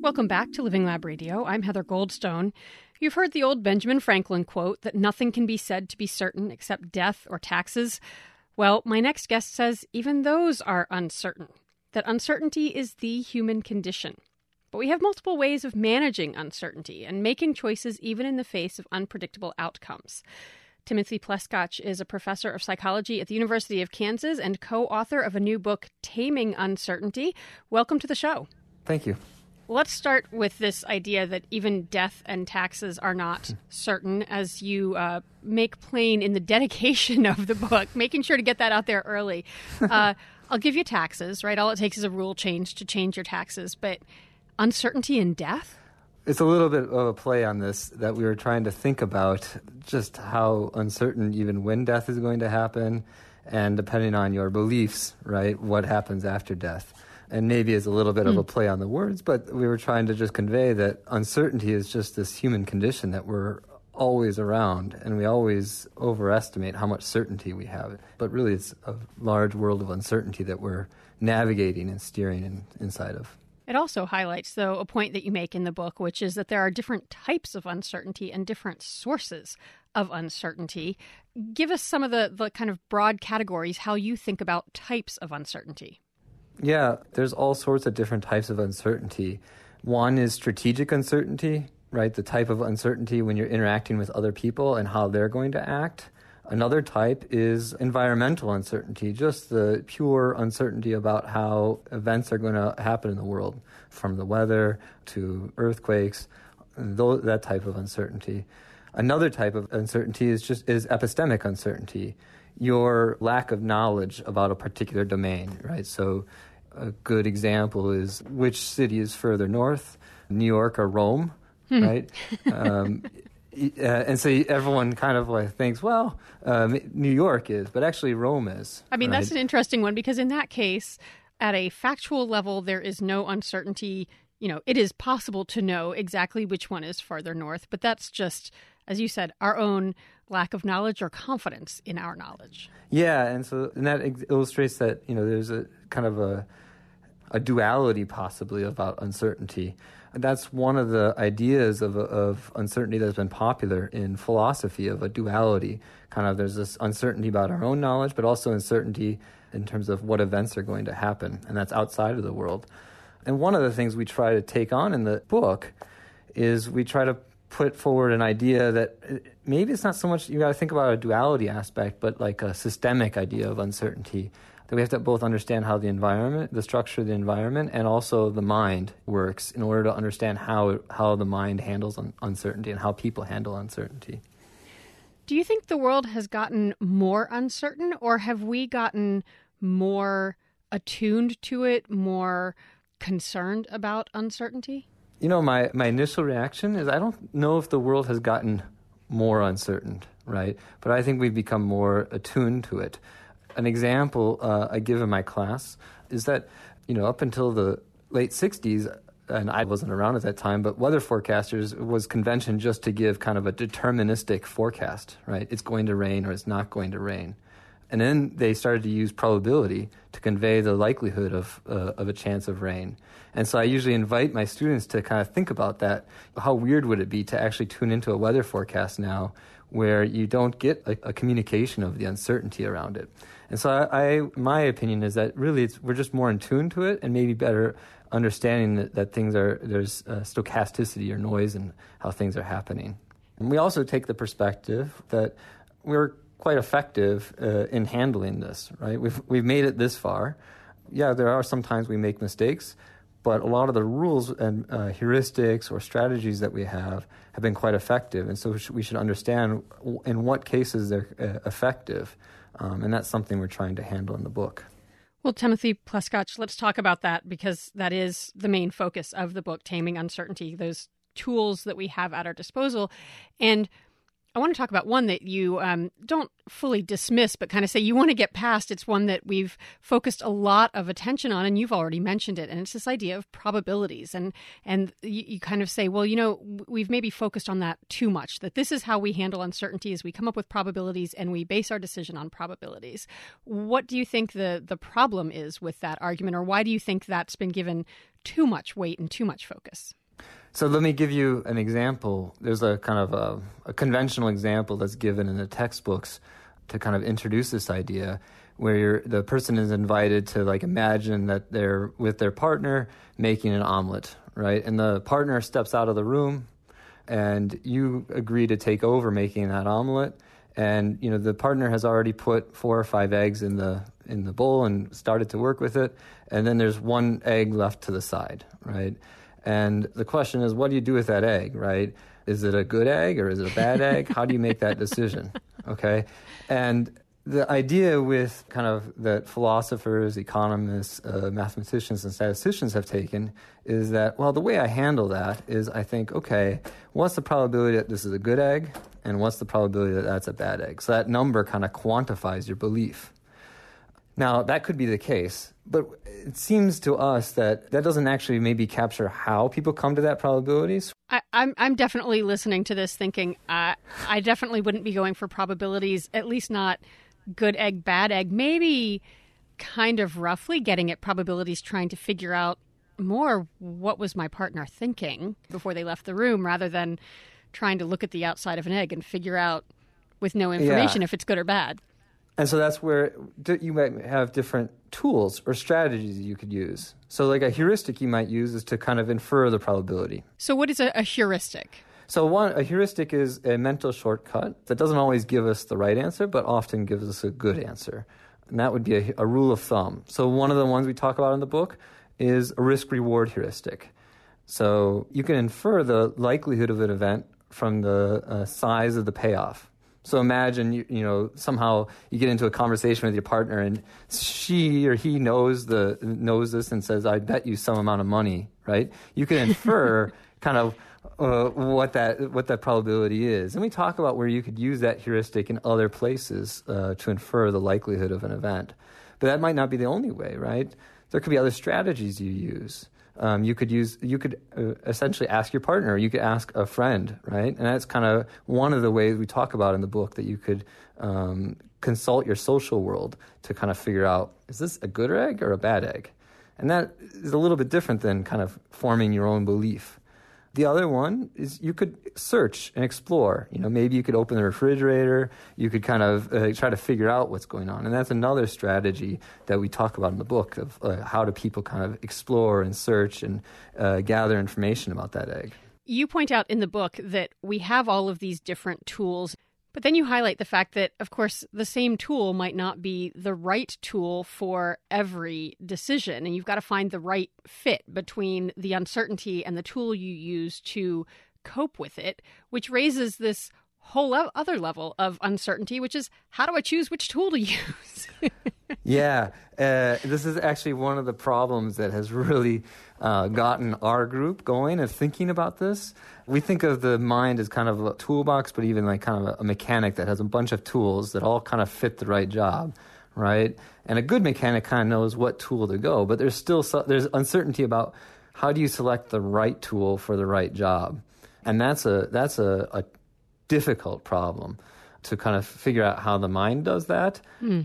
Welcome back to Living Lab Radio. I'm Heather Goldstone. You've heard the old Benjamin Franklin quote that nothing can be said to be certain except death or taxes. Well, my next guest says even those are uncertain, that uncertainty is the human condition. But we have multiple ways of managing uncertainty and making choices even in the face of unpredictable outcomes. Timothy Pleskach is a professor of psychology at the University of Kansas and co-author of a new book, Taming Uncertainty. Welcome to the show. Thank you. Let's start with this idea that even death and taxes are not certain, as you make plain in the dedication of the book, making sure to get that out there early. I'll give you taxes, right? All it takes is a rule change to change your taxes. But uncertainty in death? It's a little bit of a play on this, that we were trying to think about just how uncertain even when death is going to happen, and depending on your beliefs, right, what happens after death. And maybe it's a little bit of a play on the words, but we were trying to just convey that uncertainty is just this human condition that we're always around, and we always overestimate how much certainty we have. But really it's a large world of uncertainty that we're navigating and steering inside of. It also highlights, though, a point that you make in the book, which is that there are different types of uncertainty and different sources of uncertainty. Give us some of the kind of broad categories, how you think about types of uncertainty. Yeah, there's all sorts of different types of uncertainty. One is strategic uncertainty, right? The type of uncertainty when you're interacting with other people and how they're going to act. Another type is environmental uncertainty, just the pure uncertainty about how events are going to happen in the world, from the weather to earthquakes, that type of uncertainty. Another type of uncertainty is epistemic uncertainty, your lack of knowledge about a particular domain, right? So a good example is which city is further north, New York or Rome, right? And so everyone kind of like thinks, well, New York is, but actually Rome is. I mean, right? That's an interesting one, because in that case, at a factual level, there is no uncertainty. You know, it is possible to know exactly which one is farther north, but that's just, as you said, our own lack of knowledge or confidence in our knowledge. Yeah, and that illustrates that, there's a kind of a duality possibly about uncertainty. And that's one of the ideas of uncertainty that's been popular in philosophy, of a duality. Kind of there's this uncertainty about our own knowledge, but also uncertainty in terms of what events are going to happen, and that's outside of the world. And one of the things we try to take on in the book is we try to put forward an idea that maybe it's not so much, you got to think about a duality aspect, but like a systemic idea of uncertainty. That we have to both understand how the environment, the structure of the environment, and also the mind works in order to understand how the mind handles uncertainty and how people handle uncertainty. Do you think the world has gotten more uncertain, or have we gotten more attuned to it, more concerned about uncertainty? My initial reaction is I don't know if the world has gotten more uncertain, right? But I think we've become more attuned to it. An example I give in my class is that, up until the late 60s, and I wasn't around at that time, but weather forecasters was convention just to give kind of a deterministic forecast, right? It's going to rain or it's not going to rain. And then they started to use probability to convey the likelihood of a chance of rain. And so I usually invite my students to kind of think about that. How weird would it be to actually tune into a weather forecast now where you don't get a communication of the uncertainty around it? And so my opinion is that really we're just more in tune to it, and maybe better understanding that there's stochasticity or noise in how things are happening. And we also take the perspective that we're quite effective in handling this, right? We've made it this far. Yeah, there are some times we make mistakes, but a lot of the rules and heuristics or strategies that we have been quite effective. And so we should understand in what cases they're effective. And that's something we're trying to handle in the book. Well, Timothy Pleskach, let's talk about that, because that is the main focus of the book, Taming Uncertainty, those tools that we have at our disposal. And I want to talk about one that you don't fully dismiss, but kind of say you want to get past. It's one that we've focused a lot of attention on, and you've already mentioned it. And it's this idea of probabilities. And you kind of say, well, we've maybe focused on that too much, that this is how we handle uncertainty is we come up with probabilities and we base our decision on probabilities. What do you think the problem is with that argument, or why do you think that's been given too much weight and too much focus? So let me give you an example. There's a kind of a conventional example that's given in the textbooks to kind of introduce this idea, where the person is invited to imagine that they're with their partner making an omelet, right? And the partner steps out of the room, and you agree to take over making that omelet. And the partner has already put 4 or 5 eggs in the bowl and started to work with it. And then there's 1 egg left to the side, right? And the question is, what do you do with that egg, right? Is it a good egg or is it a bad egg? How do you make that decision, okay? And the idea with kind of that philosophers, economists, mathematicians, and statisticians have taken is that, well, the way I handle that is I think, okay, what's the probability that this is a good egg, and what's the probability that that's a bad egg? So that number kind of quantifies your belief. Now, that could be the case, but it seems to us that doesn't actually maybe capture how people come to that probabilities. I'm definitely listening to this thinking I definitely wouldn't be going for probabilities, at least not good egg, bad egg, maybe kind of roughly getting at probabilities, trying to figure out more what was my partner thinking before they left the room, rather than trying to look at the outside of an egg and figure out with no information if it's good or bad. And so that's where you might have different tools or strategies you could use. So a heuristic you might use is to kind of infer the probability. So what is a heuristic? So a heuristic is a mental shortcut that doesn't always give us the right answer, but often gives us a good answer. And that would be a rule of thumb. So one of the ones we talk about in the book is a risk-reward heuristic. So you can infer the likelihood of an event from the size of the payoff. So imagine, somehow you get into a conversation with your partner and she or he knows this and says, I bet you some amount of money, right? You can infer kind of what that probability is. And we talk about where you could use that heuristic in other places to infer the likelihood of an event. But that might not be the only way, right? There could be other strategies you use. You could essentially ask your partner. You could ask a friend, right? And that's kind of one of the ways we talk about in the book, that you could consult your social world to kind of figure out, is this a good egg or a bad egg? And that is a little bit different than kind of forming your own belief. The other one is you could search and explore. Maybe you could open the refrigerator. You could kind of try to figure out what's going on. And that's another strategy that we talk about in the book of how do people kind of explore and search and gather information about that egg. You point out in the book that we have all of these different tools, but then you highlight the fact that, of course, the same tool might not be the right tool for every decision. And you've got to find the right fit between the uncertainty and the tool you use to cope with it, which raises this whole other level of uncertainty, which is, how do I choose which tool to use? Yeah, this is actually one of the problems that has really gotten our group going and thinking about this. We think of the mind as kind of a toolbox, but even kind of a mechanic that has a bunch of tools that all kind of fit the right job, right? And a good mechanic kind of knows what tool to go, but there's still there's uncertainty about how do you select the right tool for the right job, and that's a difficult problem to kind of figure out how the mind does that,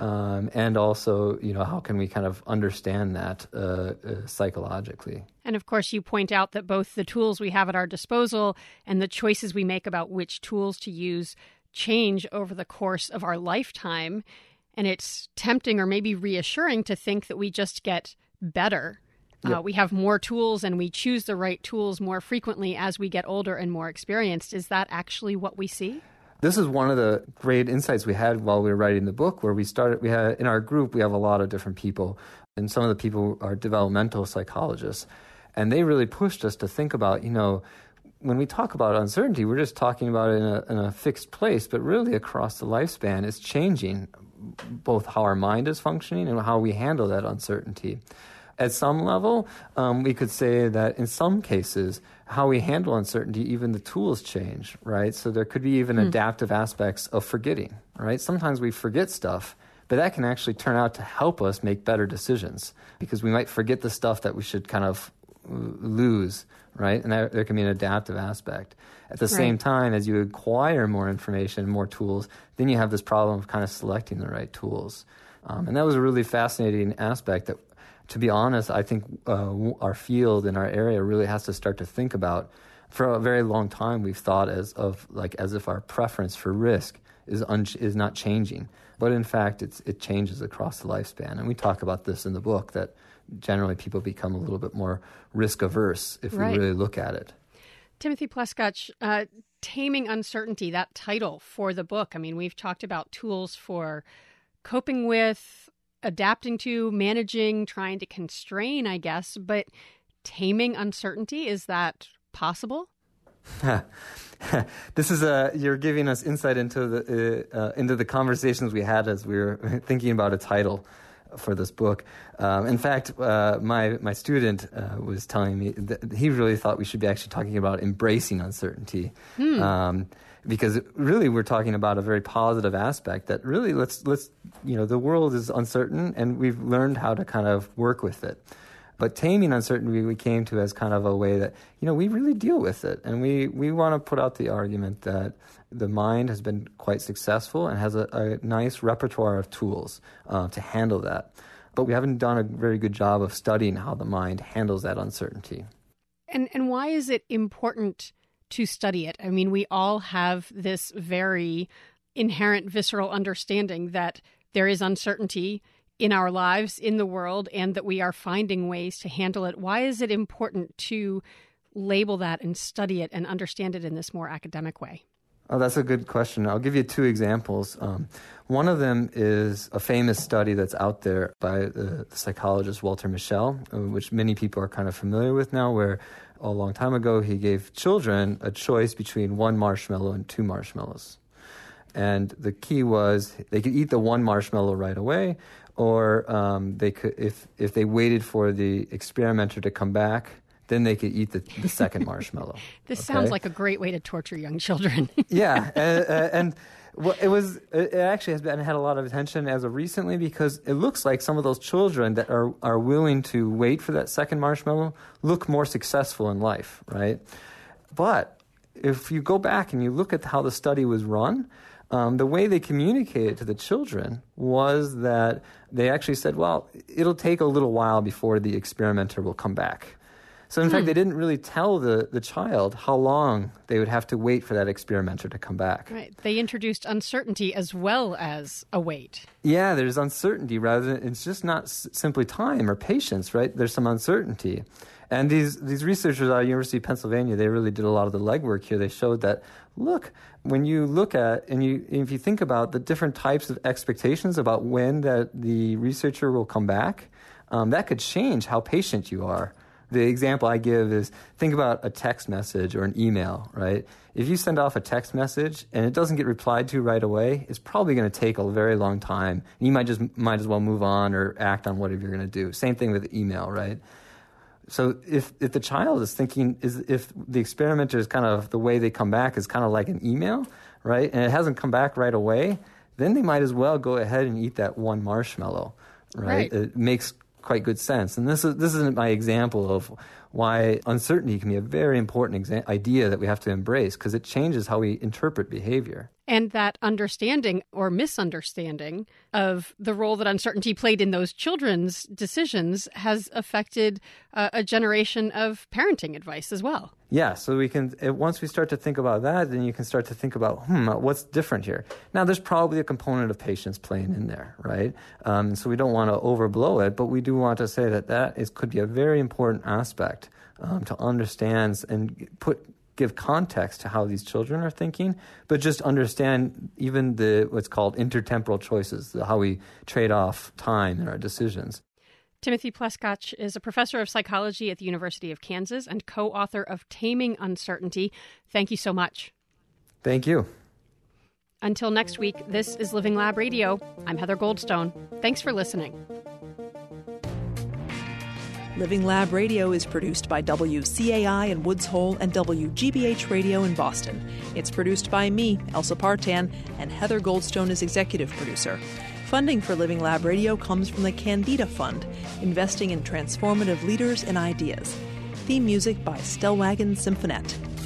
and also, how can we kind of understand that psychologically. And of course, you point out that both the tools we have at our disposal and the choices we make about which tools to use change over the course of our lifetime. And it's tempting or maybe reassuring to think that we just get better. Yep. We have more tools and we choose the right tools more frequently as we get older and more experienced. Is that actually what we see? This is one of the great insights we had while we were writing the book, where we had in our group, we have a lot of different people, and some of the people are developmental psychologists. And they really pushed us to think about, when we talk about uncertainty, we're just talking about it in a fixed place, but really across the lifespan, it's changing both how our mind is functioning and how we handle that uncertainty. At some level, we could say that in some cases, how we handle uncertainty, even the tools change, right? So there could be even adaptive aspects of forgetting, right? Sometimes we forget stuff, but that can actually turn out to help us make better decisions because we might forget the stuff that we should kind of lose, right? And there can be an adaptive aspect. At the same time, as you acquire more information, more tools, then you have this problem of kind of selecting the right tools. And that was a really fascinating aspect that, to be honest, I think our field in our area really has to start to think about. For a very long time, we've thought as if our preference for risk is not changing. But in fact, it changes across the lifespan. And we talk about this in the book, that generally people become a little bit more risk averse if we really look at it. Timothy Pleskach, Taming Uncertainty, that title for the book. I mean, we've talked about tools for coping with, adapting to, managing, trying to constrain, I guess. But taming uncertainty, is that possible? This is you're giving us insight into the conversations we had as we were thinking about a title for this book. In fact, my student was telling me that he really thought we should be actually talking about embracing uncertainty, because really we're talking about a very positive aspect that really let's the world is uncertain and we've learned how to kind of work with it. But taming uncertainty we came to as kind of a way that, we really deal with it. And we want to put out the argument that the mind has been quite successful and has a nice repertoire of tools to handle that. But we haven't done a very good job of studying how the mind handles that uncertainty. And why is it important to study it? I mean, we all have this very inherent visceral understanding that there is uncertainty in our lives, in the world, and that we are finding ways to handle it. Why is it important to label that and study it and understand it in this more academic way? Oh, that's a good question. I'll give you two examples. One of them is a famous study that's out there by the psychologist Walter Mischel, which many people are kind of familiar with now, where a long time ago he gave children a choice between one marshmallow and two marshmallows. And the key was they could eat the one marshmallow right away, or they could, if they waited for the experimenter to come back, then they could eat the second marshmallow. This sounds like a great way to torture young children. Yeah, and it actually has had a lot of attention as of recently, because it looks like some of those children that are willing to wait for that second marshmallow look more successful in life, right? But if you go back and you look at how the study was run, the way they communicated to the children was that they actually said, well, it'll take a little while before the experimenter will come back. So in fact, they didn't really tell the child how long they would have to wait for that experimenter to come back. Right. They introduced uncertainty as well as a wait. Yeah, there's uncertainty rather than, it's just not simply time or patience, right? There's some uncertainty. And these researchers at the University of Pennsylvania, they really did a lot of the legwork here. They showed that, look, when you look at, if you think about the different types of expectations about when that the researcher will come back, that could change how patient you are. The example I give is, think about a text message or an email, right? If you send off a text message and it doesn't get replied to right away, it's probably going to take a very long time. And you might as well move on or act on whatever you're going to do. Same thing with email, right? So if the child is thinking, if the experimenter is kind of, the way they come back is kind of like an email, right? And it hasn't come back right away, then they might as well go ahead and eat that one marshmallow, right? It makes quite good sense. And this isn't my example of why uncertainty can be a very important idea that we have to embrace, because it changes how we interpret behavior. And that understanding or misunderstanding of the role that uncertainty played in those children's decisions has affected a generation of parenting advice as well. Yeah, so we can, once we start to think about that, then you can start to think about, what's different here? Now, there's probably a component of patience playing in there, right? So we don't want to overblow it, but we do want to say that could be a very important aspect to understand and give context to how these children are thinking, but just understand even what's called intertemporal choices, how we trade off time in our decisions. Timothy Pleskach is a professor of psychology at the University of Kansas and co-author of Taming Uncertainty. Thank you so much. Thank you. Until next week, this is Living Lab Radio. I'm Heather Goldstone. Thanks for listening. Living Lab Radio is produced by WCAI in Woods Hole and WGBH Radio in Boston. It's produced by me, Elsa Partan, and Heather Goldstone is executive producer. Funding for Living Lab Radio comes from the Candida Fund, investing in transformative leaders and ideas. Theme music by Stellwagen Symphonette.